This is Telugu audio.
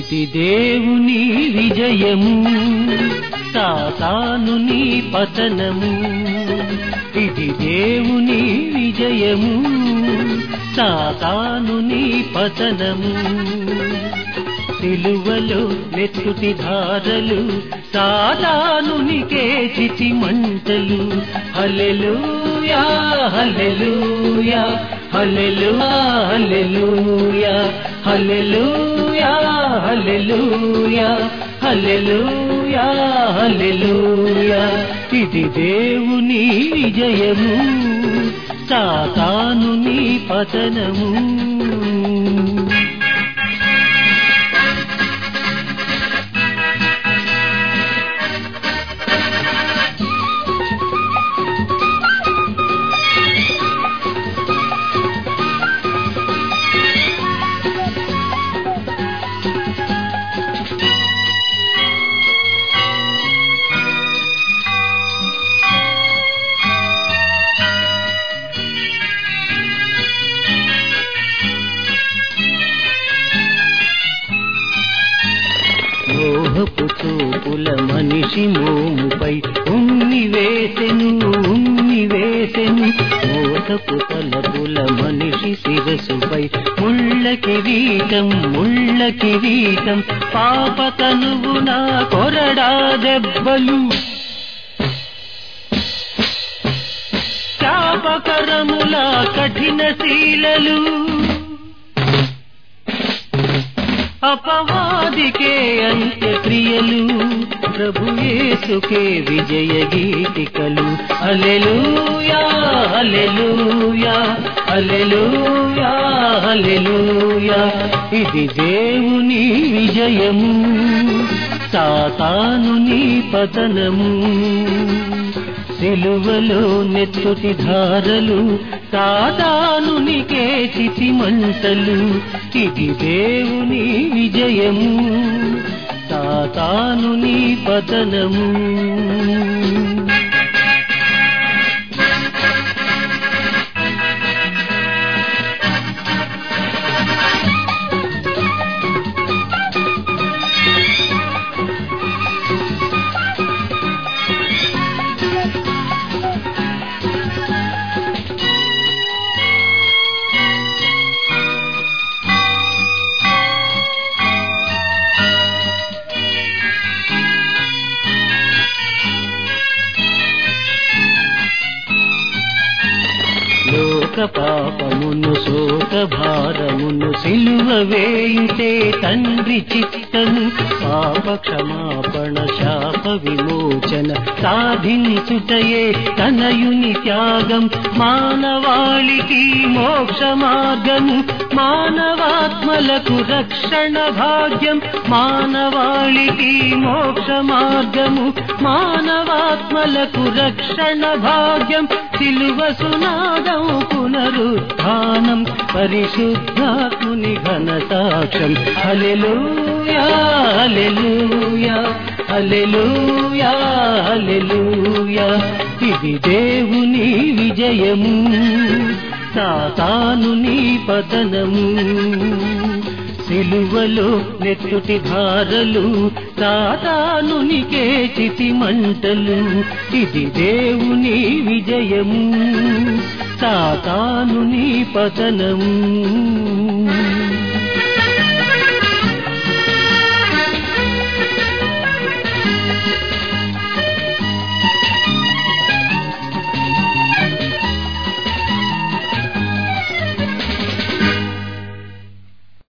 ఇది దేవుని విజయము, సాతానుని పతనము. ఇది దేవుని విజయము, సాతానుని పతనము. సిలువలో నెత్తుటి ధారలు, సాతానునికే చితి మంటలు. హల్లెలూయా హల్లెలూయా హల్లెలూయా హల్లెలూయా హల్లెలూయా హల్లెలూయా హల్లెలూయా హల్లెలూయా. ఇది దేవుని విజయము, సాతానుని పతనము. మోహపు చూపుల మనిషి మోముపై ఉమ్మి వేసెను, ఉమ్మి వేసెను. మోహపు తలపుల మనిషి శిరసుపై ముళ్ళ కిరీటం, ముళ్ళ కిరీటం. పాప తనువున కొరడా దెబ్బలు, శాపకరముల కఠిన శీలలు. అపవాదికే అంత్యక్రియలు, ప్రభు యేసుకే విజయ గీతికలు. హల్లెలూయా హల్లెలూయా హల్లెలూయా హల్లెలూయా. ఇది దేవుని విజయము, సాతానుని పతనము. సిలువలో నెత్తుటి ధారలు, సాతానునికే చితి మంటలు. ఇది దేవుని విజయము, సాతానుని పతనము. లోక పాపమును శోక భారమును సిలువ వేయుటే తండ్రి చిత్తము. పాప క్షమాపణ శాప విమోచన సాధించుటయే తనయుని త్యాగం. మానవాళికి మోక్ష మార్గము, మానవాత్మలకు రక్షణ భాగ్యం. మానవాళికి మోక్ష మార్గము, మానవాత్మలకు రక్షణ భాగ్యం. సిలువ సునాదం పునరుత్థానం, పరిశుద్ధాత్ముని ఘన సాక్ష్యం. హల్లెలూయా హల్లెలూయా హల్లెలూయా హల్లెలూయా. ఇది దేవుని విజయము, సాతానుని పతనము. సిలువలో నెత్తుటి ధారలు, సాతానునికే చితి మంటలు. ఇది దేవుని విజయము, సాతానుని పతనము.